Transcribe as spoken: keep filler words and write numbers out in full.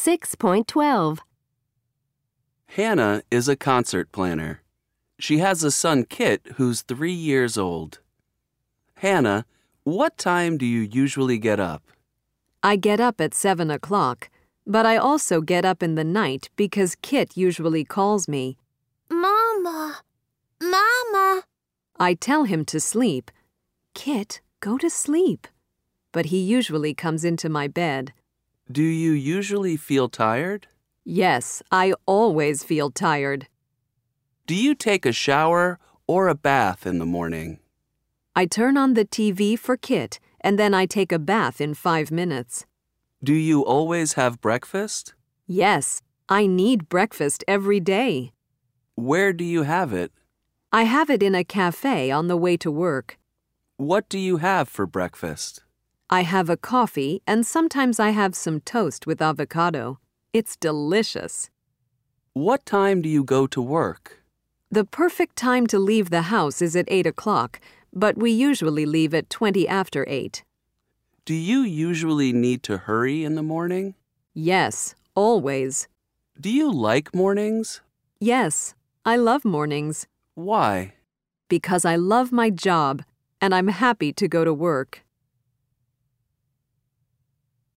six point twelve. Hannah is a concert planner. She has a son, Kit, who's three years old. Hannah, what time do you usually get up? I get up at seven o'clock, but I also get up in the night because Kit usually calls me. Mama! Mama! I tell him to sleep. Kit, go to sleep. But he usually comes into my bed. Do you usually feel tired? Yes, I always feel tired. Do you take a shower or a bath in the morning? I turn on the T V for Kit, and then I take a bath in five minutes. Do you always have breakfast? Yes, I need breakfast every day. Where do you have it? I have it in a cafe on the way to work. What do you have for breakfast? I have a coffee, and sometimes I have some toast with avocado. It's delicious. What time do you go to work? The perfect time to leave the house is at eight o'clock, but we usually leave at twenty after eight. Do you usually need to hurry in the morning? Yes, always. Do you like mornings? Yes, I love mornings. Why? Because I love my job, and I'm happy to go to work.